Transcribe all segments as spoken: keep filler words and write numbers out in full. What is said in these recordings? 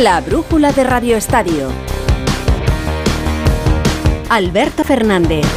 La brújula de Radio Estadio. Alberto Fernández.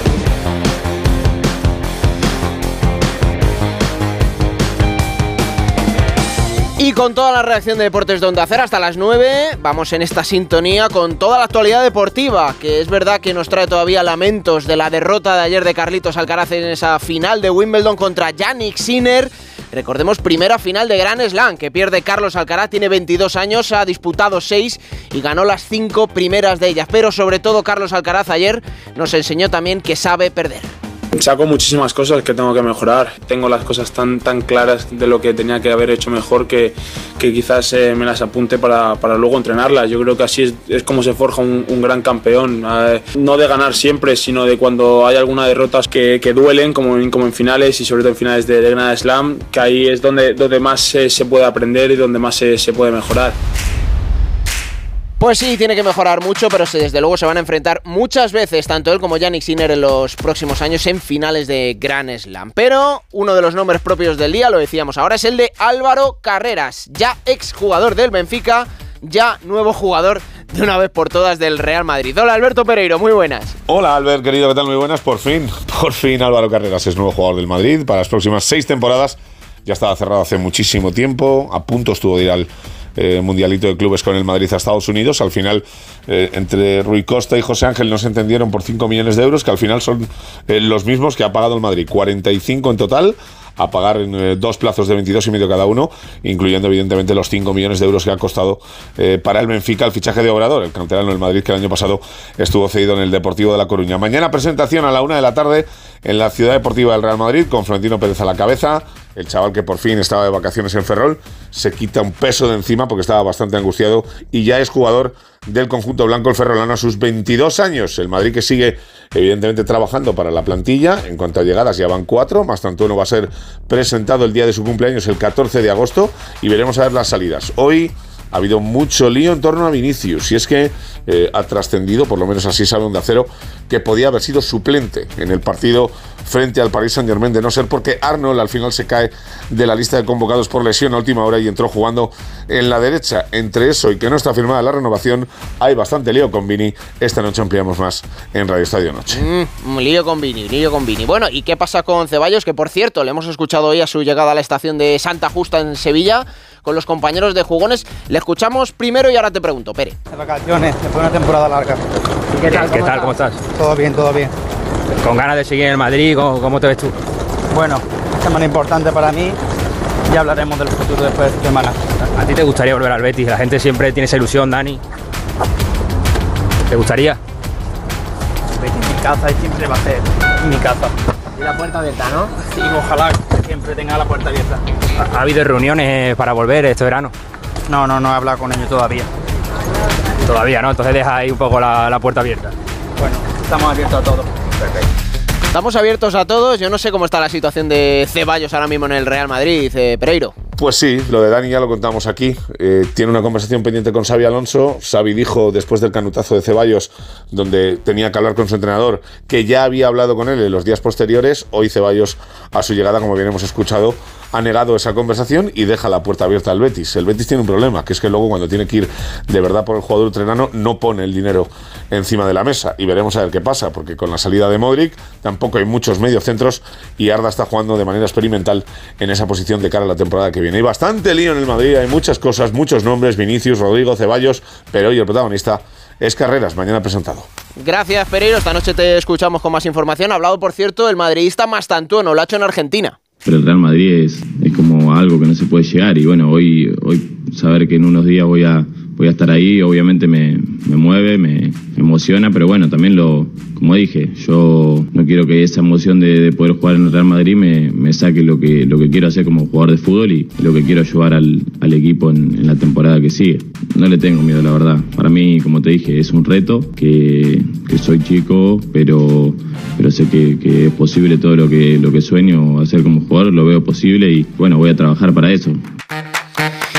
Y con toda la reacción de Deportes de Onda Cero hasta las nueve, vamos en esta sintonía con toda la actualidad deportiva, que es verdad que nos trae todavía lamentos de la derrota de ayer de Carlitos Alcaraz en esa final de Wimbledon contra Jannik Sinner. Recordemos, primera final de Grand Slam que pierde Carlos Alcaraz, tiene veintidós años, ha disputado seis y ganó las cinco primeras de ellas. Pero sobre todo Carlos Alcaraz ayer nos enseñó también que sabe perder. Saco muchísimas cosas que tengo que mejorar. Tengo las cosas tan, tan claras de lo que tenía que haber hecho mejor que, que quizás eh, me las apunte para, para luego entrenarlas. Yo creo que así es, es como se forja un, un gran campeón. Eh, no de ganar siempre, sino de cuando hay alguna derrota que, que duelen, como en, como en finales y sobre todo en finales de, de Grand Slam, que ahí es donde, donde más eh, se puede aprender y donde más se, se puede mejorar. Pues sí, tiene que mejorar mucho, pero desde luego se van a enfrentar muchas veces, tanto él como Jannik Sinner en los próximos años en finales de Grand Slam. Pero uno de los nombres propios del día, lo decíamos ahora, es el de Álvaro Carreras, ya exjugador del Benfica, ya nuevo jugador de una vez por todas del Real Madrid. Hola Alberto Pereiro, muy buenas. Hola Albert, querido, ¿qué tal? Muy buenas, por fin, por fin Álvaro Carreras es nuevo jugador del Madrid para las próximas seis temporadas. Ya estaba cerrado hace muchísimo tiempo, a punto estuvo de ir al Eh, mundialito de clubes con el Madrid a Estados Unidos. Al final, eh, entre Rui Costa y José Ángel no se entendieron por cinco millones de euros, que al final son eh, los mismos que ha pagado el Madrid, cuarenta y cinco en total, a pagar en eh, dos plazos de veintidós y medio cada uno, incluyendo evidentemente los cinco millones de euros que ha costado eh, para el Benfica el fichaje de Obrador, el canterano del Madrid que el año pasado estuvo cedido en el Deportivo de La Coruña. Mañana presentación a la una de la tarde en la Ciudad Deportiva del Real Madrid, con Florentino Pérez a la cabeza. El chaval que por fin estaba de vacaciones en Ferrol se quita un peso de encima porque estaba bastante angustiado y ya es jugador del conjunto blanco el ferrolano a sus veintidós años. El Madrid que sigue evidentemente trabajando para la plantilla. En cuanto a llegadas ya van cuatro, más tanto uno va a ser presentado el día de su cumpleaños, el catorce de agosto, y veremos a ver las salidas. Hoy ha habido mucho lío en torno a Vinicius, y es que eh, ha trascendido, por lo menos así sabe Onda Cero, que podía haber sido suplente en el partido frente al Paris Saint-Germain, de no ser porque Arnold al final se cae de la lista de convocados por lesión a última hora y entró jugando en la derecha. Entre eso y que no está firmada la renovación, hay bastante lío con Vini. Esta noche ampliamos más en Radio Estadio Noche. Mm, un lío con Vini, lío con Vini. Bueno, ¿y qué pasa con Ceballos? Que por cierto, le hemos escuchado hoy a su llegada a la estación de Santa Justa en Sevilla con los compañeros de jugones. Le escuchamos primero y ahora te pregunto, Pere. De vacaciones, después de una temporada larga. ¿Y qué tal? ¿Qué tal? ¿Cómo estás? Todo bien, todo bien. ¿Con ganas de seguir en el Madrid? ¿Cómo, cómo te ves tú? Bueno, semana importante para mí. Ya hablaremos del futuro después de esta semana. ¿A ti te gustaría volver al Betis? La gente siempre tiene esa ilusión, Dani. ¿Te gustaría? Betis mi casa y siempre va a ser mi casa. Y la puerta abierta, ¿no? Sí, ojalá que siempre tenga la puerta abierta. ¿Ha, ha habido reuniones para volver este verano? No, no, no he hablado con ellos todavía. Todavía, ¿no? Entonces deja ahí un poco la, la puerta abierta. Bueno, estamos abiertos a todo. Perfecto. Estamos abiertos a todos. Yo no sé cómo está la situación de Ceballos ahora mismo en el Real Madrid, eh, Pereiro. Pues sí, lo de Dani ya lo contamos aquí. Eh, tiene una conversación pendiente con Xabi Alonso. Xavi dijo después del canutazo de Ceballos, donde tenía que hablar con su entrenador, que ya había hablado con él en los días posteriores. Hoy Ceballos, a su llegada, como bien hemos escuchado, ha negado esa conversación y deja la puerta abierta al Betis. El Betis tiene un problema, que es que luego cuando tiene que ir de verdad por el jugador ucraniano no pone el dinero encima de la mesa, y veremos a ver qué pasa, porque con la salida de Modric tampoco hay muchos mediocentros y Arda está jugando de manera experimental en esa posición de cara a la temporada que viene. Hay bastante lío en el Madrid, hay muchas cosas, muchos nombres, Vinicius, Rodrigo, Ceballos, pero hoy el protagonista es Carreras, mañana presentado. Gracias, Pereiro. Esta noche te escuchamos con más información. Ha hablado, por cierto, el madridista Mastantuono, lo ha hecho en Argentina. Pero el Real Madrid es, es como algo que no se puede llegar, y bueno, hoy, hoy saber que en unos días voy a, voy a estar ahí, obviamente me, me mueve, me, me emociona, pero bueno, también lo, como dije, yo no quiero que esa emoción de, de poder jugar en el Real Madrid me, me saque lo que, lo que quiero hacer como jugador de fútbol y lo que quiero ayudar al, al equipo en, en la temporada que sigue. No le tengo miedo, la verdad. Para mí, como te dije, es un reto, que, que soy chico, pero, pero sé que, que es posible todo lo que, lo que sueño hacer como jugador, lo veo posible y bueno, voy a trabajar para eso.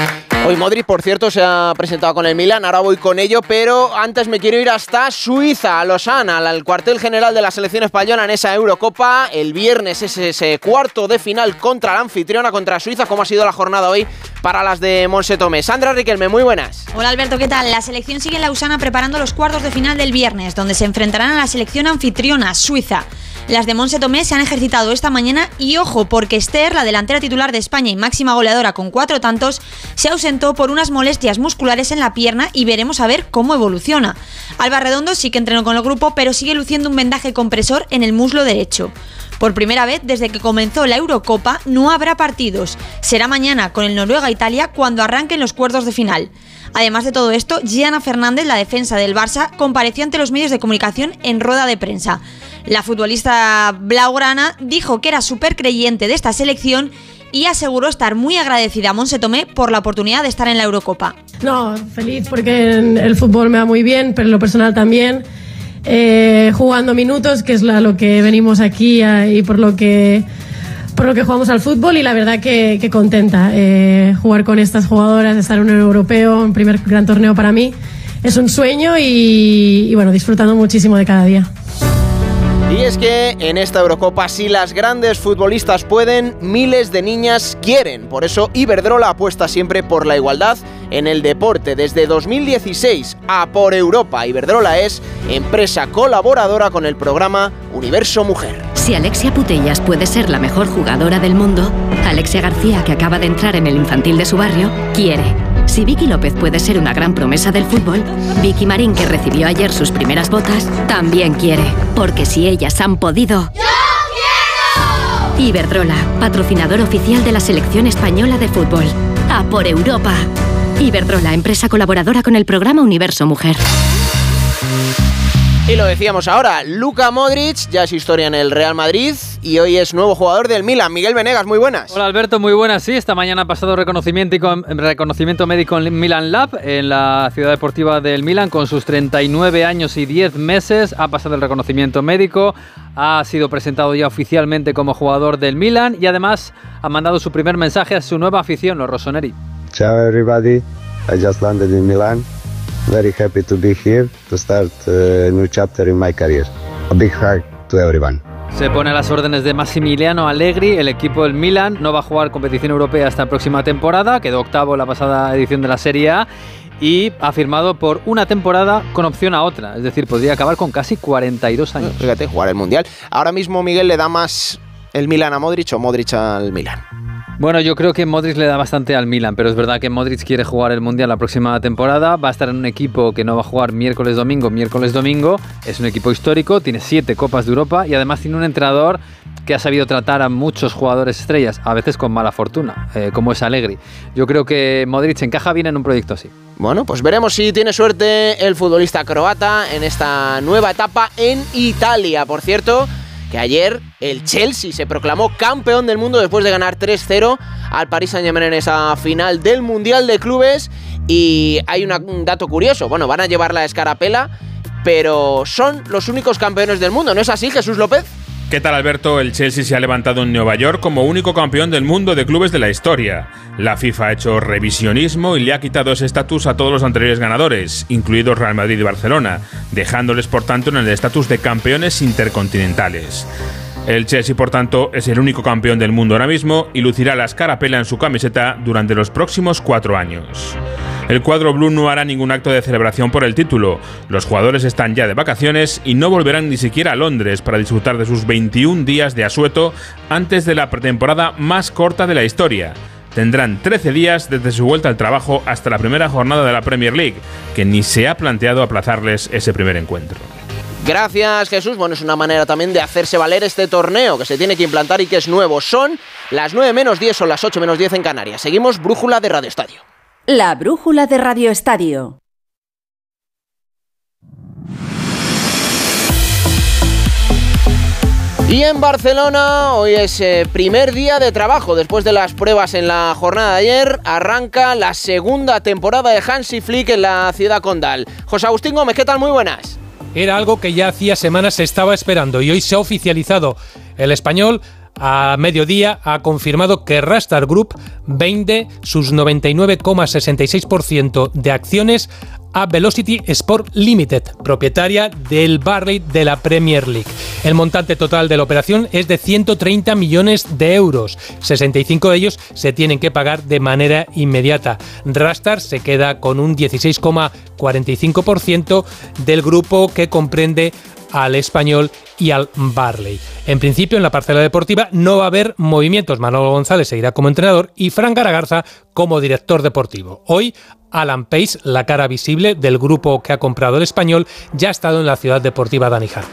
Hoy Modric, por cierto, se ha presentado con el Milan, ahora voy con ello, pero antes me quiero ir hasta Suiza, a Lausana, al cuartel general de la selección española en esa Eurocopa. El viernes es ese cuarto de final contra la anfitriona, contra Suiza. ¿Cómo ha sido la jornada hoy para las de Monse Tomé? Sandra Riquelme, muy buenas. Hola Alberto, ¿qué tal? La selección sigue en Lausana preparando los cuartos de final del viernes, donde se enfrentarán a la selección anfitriona, Suiza. Las de Monse Tomé se han ejercitado esta mañana y ojo, porque Esther, la delantera titular de España y máxima goleadora con cuatro tantos, se ausentó por unas molestias musculares en la pierna y veremos a ver cómo evoluciona. Alba Redondo sí que entrenó con el grupo, pero sigue luciendo un vendaje compresor en el muslo derecho. Por primera vez desde que comenzó la Eurocopa no habrá partidos. Será mañana con el Noruega-Italia cuando arranquen los cuartos de final. Además de todo esto, Gianna Fernández, la defensa del Barça, compareció ante los medios de comunicación en rueda de prensa. La futbolista blaugrana dijo que era súper creyente de esta selección y aseguró estar muy agradecida a Monse Tomé por la oportunidad de estar en la Eurocopa. No, feliz porque el fútbol me va muy bien, pero en lo personal también. Eh, jugando minutos, que es la, lo que venimos aquí a, y por lo que por lo que jugamos al fútbol, y la verdad que, que contenta. Eh, jugar con estas jugadoras, estar en un europeo, un primer gran torneo para mí, es un sueño y, y bueno, disfrutando muchísimo de cada día. Y es que en esta Eurocopa, si las grandes futbolistas pueden, miles de niñas quieren. Por eso Iberdrola apuesta siempre por la igualdad en el deporte. Desde dos mil dieciséis, a por Europa. Iberdrola es empresa colaboradora con el programa Universo Mujer. Si Alexia Putellas puede ser la mejor jugadora del mundo, Alexia García, que acaba de entrar en el infantil de su barrio, quiere. Si Vicky López puede ser una gran promesa del fútbol, Vicky Marín, que recibió ayer sus primeras botas, también quiere. Porque si ellas han podido... ¡yo quiero! Iberdrola, patrocinador oficial de la selección española de fútbol. ¡A por Europa! Iberdrola, empresa colaboradora con el programa Universo Mujer. Y lo decíamos ahora, Luka Modric ya es historia en el Real Madrid y hoy es nuevo jugador del Milan. Miguel Venegas, muy buenas. Hola Alberto, muy buenas. Sí, esta mañana ha pasado reconocimiento, y con, reconocimiento médico en Milan Lab, en la ciudad deportiva del Milan, con sus treinta y nueve años y diez meses. Ha pasado el reconocimiento médico, ha sido presentado ya oficialmente como jugador del Milan y además ha mandado su primer mensaje a su nueva afición, los rossoneri. Ciao everybody, I just landed in Milan. Very happy to be here to start a new chapter in my career. A big hug to everyone. Se pone a las órdenes de Massimiliano Allegri. El equipo del Milan no va a jugar competición europea esta próxima temporada. Quedó octavo en la pasada edición de la Serie A y ha firmado por una temporada con opción a otra. Es decir, podría acabar con casi cuarenta y dos años. Fíjate, jugar el Mundial. Ahora mismo, Miguel, ¿le da más el Milan a Modric o Modric al Milan? Bueno, yo creo que Modric le da bastante al Milan, pero es verdad que Modric quiere jugar el Mundial la próxima temporada. Va a estar en un equipo que no va a jugar miércoles-domingo, miércoles-domingo. Es un equipo histórico, tiene siete Copas de Europa y además tiene un entrenador que ha sabido tratar a muchos jugadores estrellas, a veces con mala fortuna, eh, como es Allegri. Yo creo que Modric encaja bien en un proyecto así. Bueno, pues veremos si tiene suerte el futbolista croata en esta nueva etapa en Italia. Por cierto, que ayer el Chelsea se proclamó campeón del mundo después de ganar tres cero al Paris Saint-Germain en esa final del Mundial de Clubes. Y hay una, un dato curioso, bueno, van a llevar la escarapela, pero son los únicos campeones del mundo, ¿no es así, Jesús López? ¿Qué tal, Alberto? El Chelsea se ha levantado en Nueva York como único campeón del mundo de clubes de la historia. La FIFA ha hecho revisionismo y le ha quitado ese estatus a todos los anteriores ganadores, incluidos Real Madrid y Barcelona, dejándoles por tanto en el estatus de campeones intercontinentales. El Chelsea, por tanto, es el único campeón del mundo ahora mismo y lucirá la escarapela en su camiseta durante los próximos cuatro años. El cuadro blue no hará ningún acto de celebración por el título. Los jugadores están ya de vacaciones y no volverán ni siquiera a Londres para disfrutar de sus veintiún días de asueto antes de la pretemporada más corta de la historia. Tendrán trece días desde su vuelta al trabajo hasta la primera jornada de la Premier League, que ni se ha planteado aplazarles ese primer encuentro. Gracias, Jesús. Bueno, es una manera también de hacerse valer este torneo que se tiene que implantar y que es nuevo. Son las nueve menos diez, son las ocho menos diez en Canarias. Seguimos Brújula de Radio Estadio. La Brújula de Radio Estadio. Y en Barcelona, hoy es eh, primer día de trabajo. Después de las pruebas en la jornada de ayer, arranca la segunda temporada de Hansi Flick en la ciudad condal. José Agustín Gómez, ¿qué tal? Muy buenas. Era algo que ya hacía semanas se estaba esperando y hoy se ha oficializado. El español a mediodía ha confirmado que Rastar Group vende sus noventa y nueve coma sesenta y seis por ciento de acciones a Velocity Sport Limited, propietaria del Burnley de la Premier League. El montante total de la operación es de ciento treinta millones de euros. sesenta y cinco de ellos se tienen que pagar de manera inmediata. Rastar se queda con un dieciséis coma cuarenta y cinco por ciento del grupo que comprende al Español y al Burnley. En principio, en la parcela deportiva no va a haber movimientos. Manolo González seguirá como entrenador y Fran Garagarza como director deportivo. Hoy, Alan Pace, la cara visible del grupo que ha comprado el Español, ya ha estado en la ciudad deportiva Dani Jarque.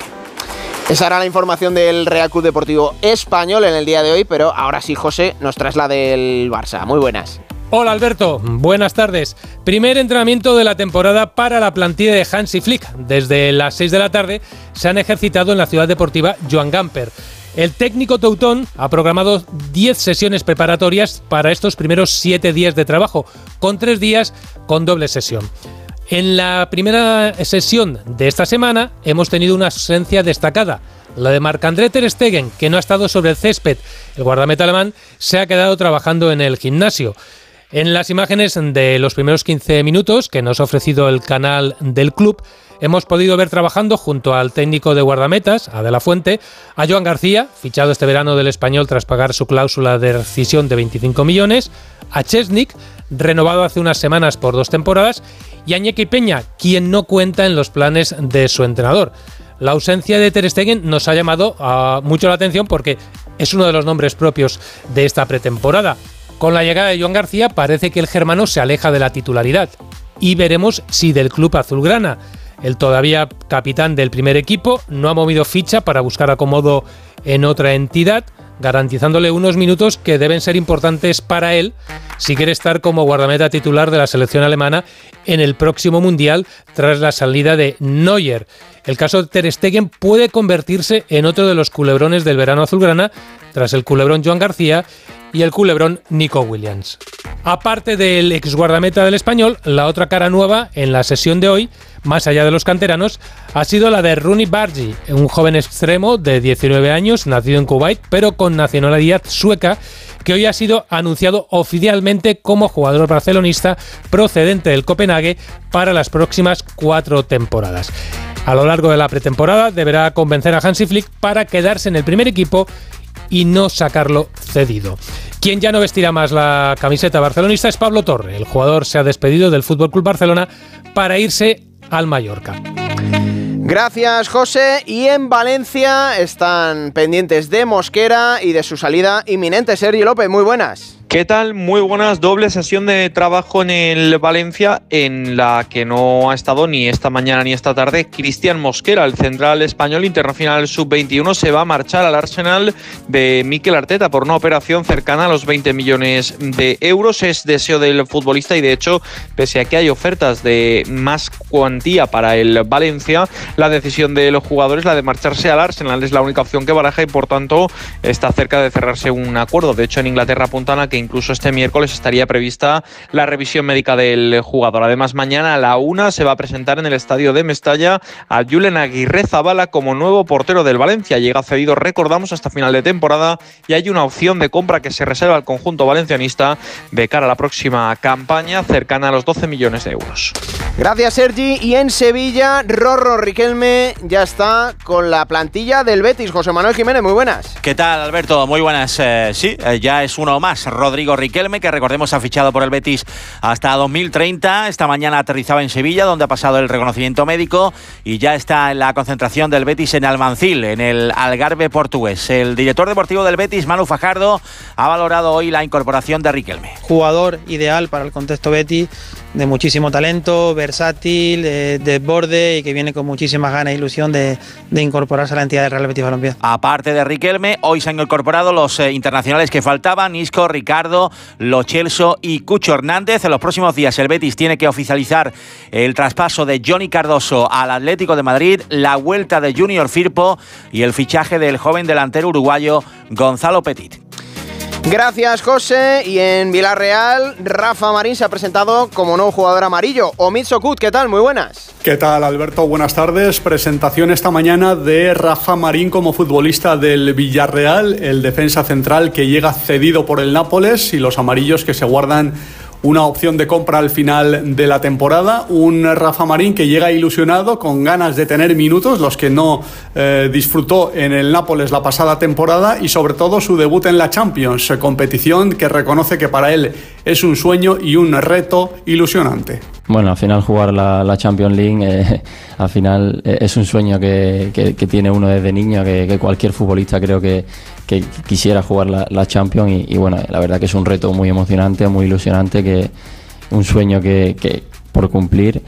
Esa era la información del Real Club Deportivo Español en el día de hoy, pero ahora sí, José, nos traes la del Barça. Muy buenas. Hola Alberto, buenas tardes. Primer entrenamiento de la temporada para la plantilla de Hansi Flick. Desde las seis de la tarde se han ejercitado en la ciudad deportiva Joan Gamper. El técnico teutón ha programado diez sesiones preparatorias para estos primeros siete días de trabajo, con tres días con doble sesión. En la primera sesión de esta semana hemos tenido una ausencia destacada, la de Marc-André ter Stegen, que no ha estado sobre el césped. El guardameta alemán se ha quedado trabajando en el gimnasio. En las imágenes de los primeros quince minutos que nos ha ofrecido el canal del club, hemos podido ver trabajando junto al técnico de guardametas, a De La Fuente, a Joan García, fichado este verano del Español tras pagar su cláusula de rescisión de veinticinco millones, a Chesnik, renovado hace unas semanas por dos temporadas, y a Iñaki Peña, quien no cuenta en los planes de su entrenador. La ausencia de ter Stegen nos ha llamado uh, mucho la atención porque es uno de los nombres propios de esta pretemporada. Con la llegada de Joan García parece que el germano se aleja de la titularidad y veremos si del club azulgrana. El todavía capitán del primer equipo no ha movido ficha para buscar acomodo en otra entidad, garantizándole unos minutos que deben ser importantes para él si quiere estar como guardameta titular de la selección alemana en el próximo Mundial tras la salida de Neuer. El caso de ter Stegen puede convertirse en otro de los culebrones del verano azulgrana tras el culebrón Joan García y el culebrón Nico Williams. Aparte del ex guardameta del Español, la otra cara nueva en la sesión de hoy, más allá de los canteranos, ha sido la de Rooney Bargi, un joven extremo de diecinueve años, nacido en Kuwait, pero con nacionalidad sueca, que hoy ha sido anunciado oficialmente como jugador barcelonista procedente del Copenhague para las próximas cuatro temporadas. A lo largo de la pretemporada deberá convencer a Hansi Flick para quedarse en el primer equipo y no sacarlo cedido. Quien ya no vestirá más la camiseta barcelonista es Pablo Torre. El jugador se ha despedido del F C Barcelona para irse al Mallorca. Gracias, José. Y en Valencia están pendientes de Mosquera y de su salida inminente. Sergio López, muy buenas. ¿Qué tal? Muy buenas. Doble sesión de trabajo en el Valencia, en la que no ha estado ni esta mañana ni esta tarde Cristian Mosquera. El central español internacional sub veintiuno se va a marchar al Arsenal de Mikel Arteta por una operación cercana a los veinte millones de euros. Es deseo del futbolista y, de hecho, pese a que hay ofertas de más cuantía para el Valencia, la decisión de los jugadores, la de marcharse al Arsenal, es la única opción que baraja y, por tanto, está cerca de cerrarse un acuerdo. De hecho, en Inglaterra apuntan a que incluso este miércoles estaría prevista la revisión médica del jugador. Además, mañana a la una se va a presentar en el estadio de Mestalla a Julen Aguirrezabala como nuevo portero del Valencia. Llega cedido, recordamos, hasta final de temporada, y hay una opción de compra que se reserva al conjunto valencianista de cara a la próxima campaña, cercana a los doce millones de euros. Gracias, Sergi. Y en Sevilla, Rorro Riquelme ya está con la plantilla del Betis. José Manuel Jiménez, muy buenas. ¿Qué tal, Alberto? Muy buenas. Eh, sí, eh, ya es uno más, Rodrigo Riquelme, que recordemos ha fichado por el Betis hasta dos mil treinta. Esta mañana aterrizaba en Sevilla, donde ha pasado el reconocimiento médico y ya está en la concentración del Betis en Almancil, en el Algarve portugués. El director deportivo del Betis, Manu Fajardo, ha valorado hoy la incorporación de Riquelme. Jugador ideal para el contexto Betis, de muchísimo talento, versátil, de desborde y que viene con muchísimas ganas e ilusión de, de incorporarse a la entidad del Real Betis Balompié. Aparte de Riquelme, hoy se han incorporado los eh, internacionales que faltaban: Isco, Ricardo, Lo Celso y Cucho Hernández. En los próximos días el Betis tiene que oficializar el traspaso de Johnny Cardoso al Atlético de Madrid, la vuelta de Junior Firpo y el fichaje del joven delantero uruguayo Gonzalo Petit. Gracias, José. Y en Villarreal, Rafa Marín se ha presentado como nuevo jugador amarillo. Omid Sokut, ¿qué tal? Muy buenas. ¿Qué tal, Alberto? Buenas tardes. Presentación esta mañana de Rafa Marín como futbolista del Villarreal, el defensa central que llega cedido por el Nápoles, y los amarillos que se guardan una opción de compra al final de la temporada. Un Rafa Marín que llega ilusionado, con ganas de tener minutos, los que no eh, disfrutó en el Nápoles la pasada temporada, y sobre todo su debut en la Champions, competición que reconoce que para él es un sueño y un reto ilusionante. Bueno, al final jugar la, la Champions League eh, al final eh, es un sueño que, que, que tiene uno desde niño, que, que cualquier futbolista creo que, que quisiera jugar la, la Champions, y, y bueno, la verdad que es un reto muy emocionante, muy ilusionante, que un sueño que, que por cumplir.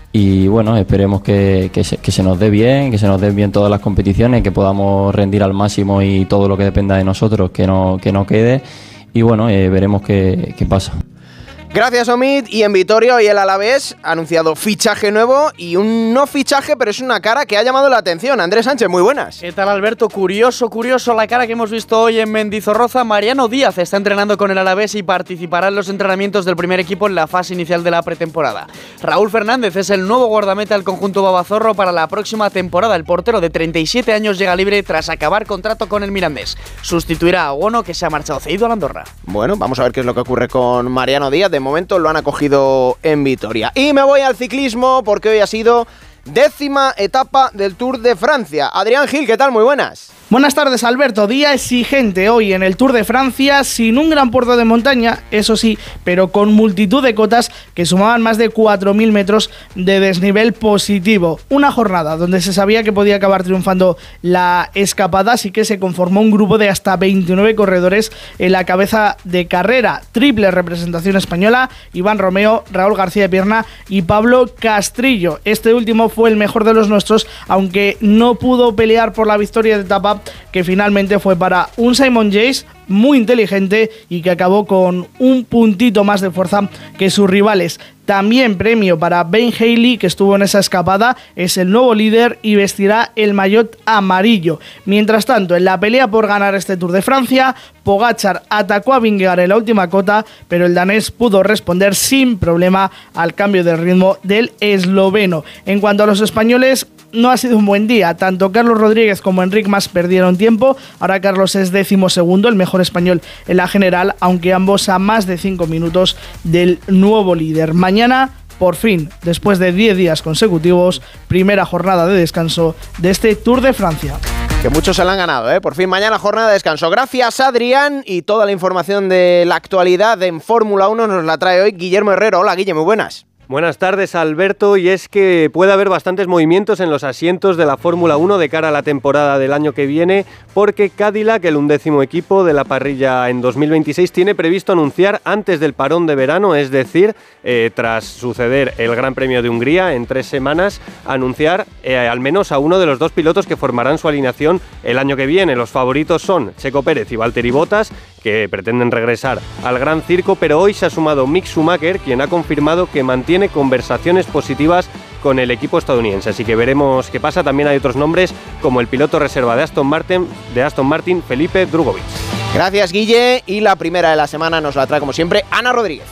Y bueno, esperemos que, que, se, que se nos dé bien, que se nos den bien todas las competiciones, que podamos rendir al máximo, y todo lo que dependa de nosotros que no, que no quede. Y bueno, eh, veremos qué, qué pasa. Gracias, Omid. Y en Vitoria hoy el Alavés ha anunciado fichaje nuevo, y un no fichaje, pero es una cara que ha llamado la atención. Andrés Sánchez, muy buenas. ¿Qué tal, Alberto? Curioso, curioso la cara que hemos visto hoy en Mendizorroza. Mariano Díaz está entrenando con el Alavés y participará en los entrenamientos del primer equipo en la fase inicial de la pretemporada. Raúl Fernández es el nuevo guardameta del conjunto babazorro para la próxima temporada. El portero de treinta y siete años llega libre tras acabar contrato con el Mirandés. Sustituirá a Bono, que se ha marchado cedido a la Andorra. Bueno, vamos a ver qué es lo que ocurre con Mariano Díaz. De momento lo han acogido en Vitoria. Y me voy al ciclismo, porque hoy ha sido décima etapa del Tour de Francia. Adrián Gil, ¿qué tal? Muy buenas. Buenas tardes, Alberto. Día exigente hoy en el Tour de Francia, sin un gran puerto de montaña, eso sí, pero con multitud de cotas que sumaban más de cuatro mil metros de desnivel positivo. Una jornada donde se sabía que podía acabar triunfando la escapada, así que se conformó un grupo de hasta veintinueve corredores en la cabeza de carrera. Triple representación española: Iván Romeo, Raúl García de Pierna y Pablo Castrillo. Este último fue el mejor de los nuestros, aunque no pudo pelear por la victoria de etapa, que finalmente fue para un Simon Yates muy inteligente y que acabó con un puntito más de fuerza que sus rivales. También premio para Ben Haley, que estuvo en esa escapada, es el nuevo líder y vestirá el maillot amarillo. Mientras tanto, en la pelea por ganar este Tour de Francia, Pogačar atacó a Vingegaard en la última cota, pero el danés pudo responder sin problema al cambio de ritmo del esloveno. En cuanto a los españoles, no ha sido un buen día. Tanto Carlos Rodríguez como Enric Mas perdieron tiempo. Ahora Carlos es décimo segundo, el mejor español en la general, aunque ambos a más de cinco minutos del nuevo líder. Mañana, por fin, después de diez días consecutivos, primera jornada de descanso de este Tour de Francia. Que muchos se la han ganado, ¿eh? Por fin, mañana jornada de descanso. Gracias, Adrián. Y toda la información de la actualidad en Fórmula uno nos la trae hoy Guillermo Herrero. Hola, Guille, muy buenas. Buenas tardes, Alberto, y es que puede haber bastantes movimientos en los asientos de la Fórmula uno de cara a la temporada del año que viene, porque Cadillac, el undécimo equipo de la parrilla en dos mil veintiséis, tiene previsto anunciar antes del parón de verano, es decir, eh, tras suceder el Gran Premio de Hungría en tres semanas, anunciar eh, al menos a uno de los dos pilotos que formarán su alineación el año que viene. Los favoritos son Checo Pérez y Valtteri Bottas, que pretenden regresar al Gran Circo, pero hoy se ha sumado Mick Schumacher, quien ha confirmado que mantiene conversaciones positivas con el equipo estadounidense, así que veremos qué pasa. También hay otros nombres como el piloto reserva de Aston Martin, de Aston Martin, Felipe Drugovich. Gracias, Guille, y la primera de la semana nos la trae como siempre Ana Rodríguez.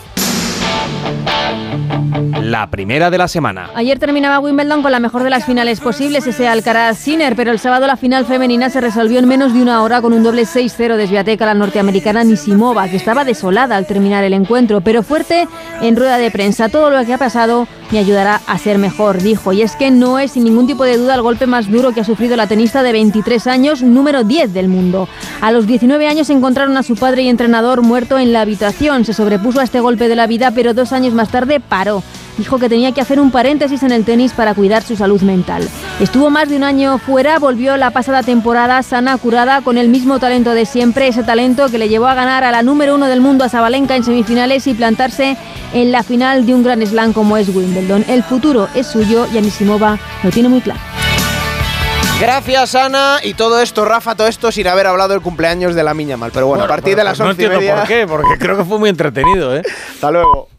La primera de la semana. Ayer terminaba Wimbledon con la mejor de las finales posibles, ese Alcaraz-Sinner, pero el sábado la final femenina se resolvió en menos de una hora con un doble seis cero de Swiatek a la norteamericana Nisimova, que estaba desolada al terminar el encuentro, pero fuerte en rueda de prensa. Todo lo que ha pasado me ayudará a ser mejor, dijo, y es que no es sin ningún tipo de duda el golpe más duro que ha sufrido la tenista de veintitrés años, número diez del mundo. A los diecinueve años encontraron a su padre y entrenador muerto en la habitación. Se sobrepuso a este golpe de la vida, pero dos años más tarde paró. Dijo que tenía que hacer un paréntesis en el tenis para cuidar su salud mental. Estuvo más de un año fuera, volvió la pasada temporada sana, curada, con el mismo talento de siempre, ese talento que le llevó a ganar a la número uno del mundo, a Sabalenka, en semifinales y plantarse en la final de un Grand Slam como es Wimbledon. El futuro es suyo y Anisimova lo tiene muy claro. Gracias, Ana. Y todo esto, Rafa, todo esto sin haber hablado del cumpleaños de la Miña Mal. Pero bueno, bueno, a partir de las once no entiendo y media... por qué, porque creo que fue muy entretenido, ¿eh? Hasta luego.